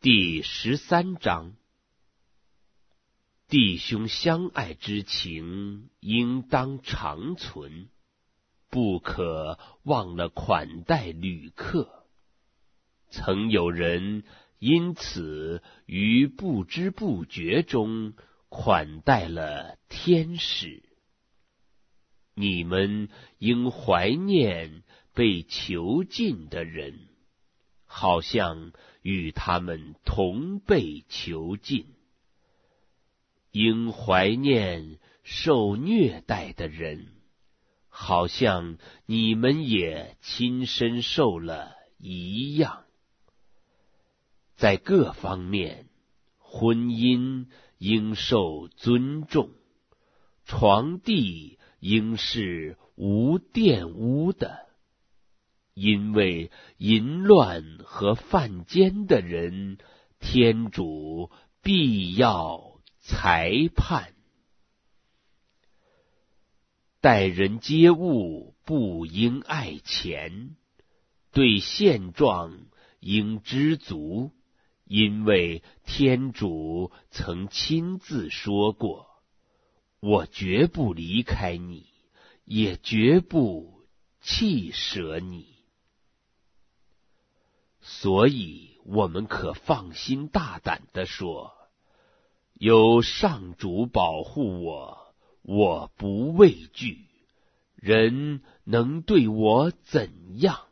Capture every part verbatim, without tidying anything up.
第十三章，弟兄相爱之情应当长存，不可忘了款待旅客。曾有人因此于不知不觉中款待了天使。你们应怀念被囚禁的人，好像与他们同被囚禁；应怀念受虐待的人，好像你们也亲身受了一样。在各方面，婚姻应受尊重，床地应是无玷污的，因为淫乱和犯奸的人，天主必要裁判。待人接物不应爱钱，对现状应知足，因为天主曾亲自说过，我绝不离开你，也绝不弃舍你。所以我们可放心大胆地说，有上主保护我，我不畏惧，人能对我怎样？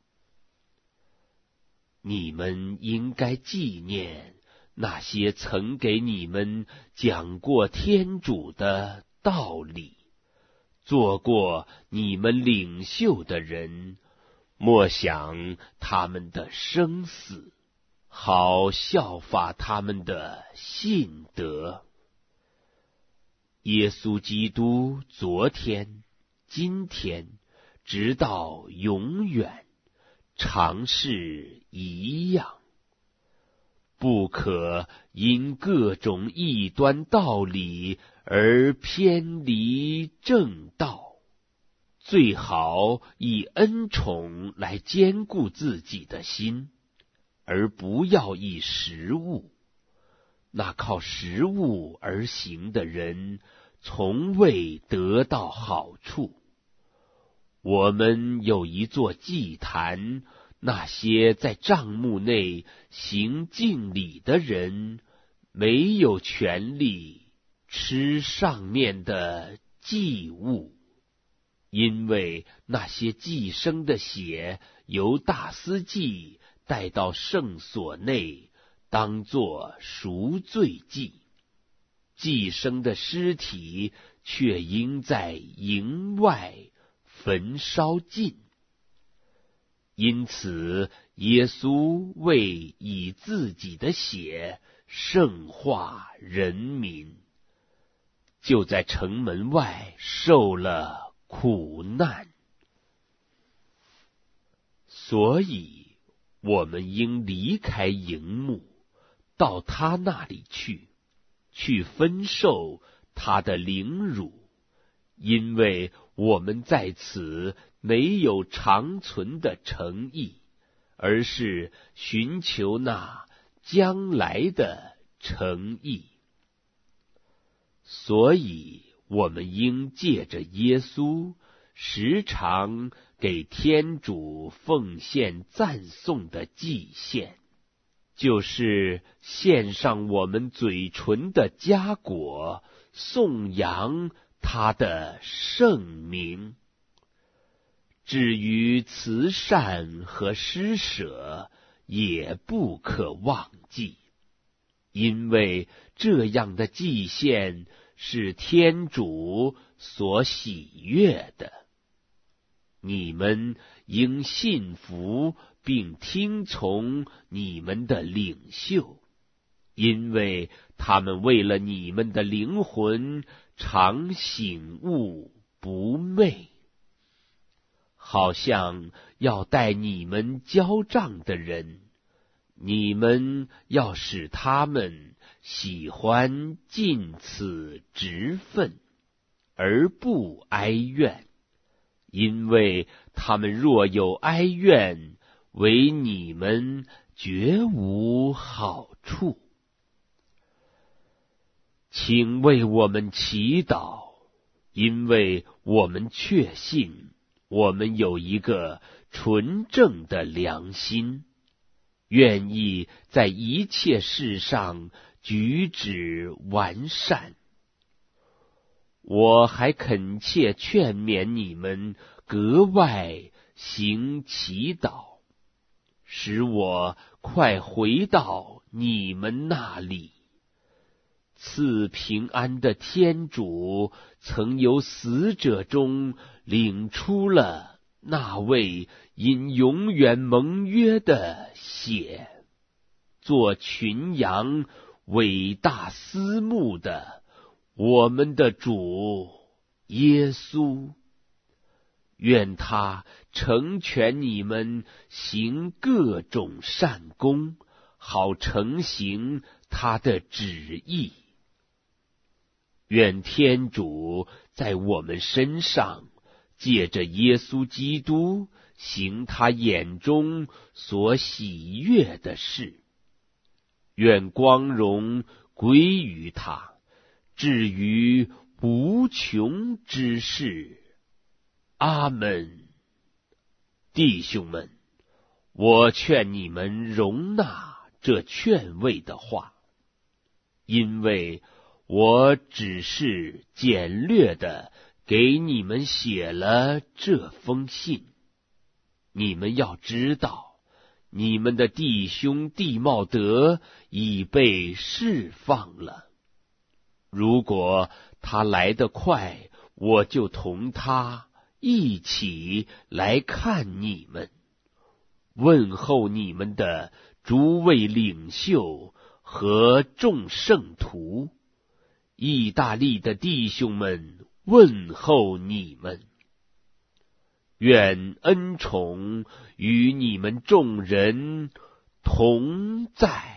你们应该纪念那些曾给你们讲过天主的道理，做过你们领袖的人，莫想他们的生死，好效法他们的信德。耶稣基督昨天、今天，直到永远，常是一样。不可因各种异端道理而偏离正道，最好以恩宠来坚固自己的心，而不要以食物。那靠食物而行的人，从未得到好处。我们有一座祭坛，那些在帐幕内行敬礼的人，没有权利吃上面的祭物，因为那些祭牲的血由大司祭带到圣所内，当作赎罪祭，祭牲的尸体却应在营外焚烧尽。因此，耶稣为以自己的血圣化人民，就在城门外受了苦难。所以，我们应离开营幕，到他那里去，去分受他的凌辱，因为我们在此没有长存的诚意，而是寻求那将来的诚意。所以我们应借着耶稣，时常给天主奉献赞颂的祭献，就是献上我们嘴唇的佳果，颂扬他的圣名。至于慈善和施舍，也不可忘记，因为这样的祭献是天主所喜悦的。你们应信服并听从你们的领袖，因为他们为了你们的灵魂常醒悟不寐，好像要待你们交账的人，你们要使他们喜欢尽此职分，而不哀怨，因为他们若有哀怨， 为你们绝无好处。请为我们祈祷，因为我们确信我们有一个纯正的良心，愿意在一切事上举止完善。我还恳切劝勉你们格外行祈祷，使我快回到你们那里。赐平安的天主曾由死者中领出了那位因永远盟约的血，做群羊伟大私牧的我们的主耶稣。愿他成全你们行各种善功，好成行他的旨意。愿天主在我们身上借着耶稣基督行他眼中所喜悦的事。愿光荣归于他，至于无穷之世。阿们。弟兄们，我劝你们容纳这劝慰的话，因为我只是简略的给你们写了这封信。你们要知道，你们的弟兄弟茂德已被释放了。如果他来得快，我就同他一起来看你们，问候你们的诸位领袖和众圣徒。意大利的弟兄们问候你们。愿恩宠与你们众人同在。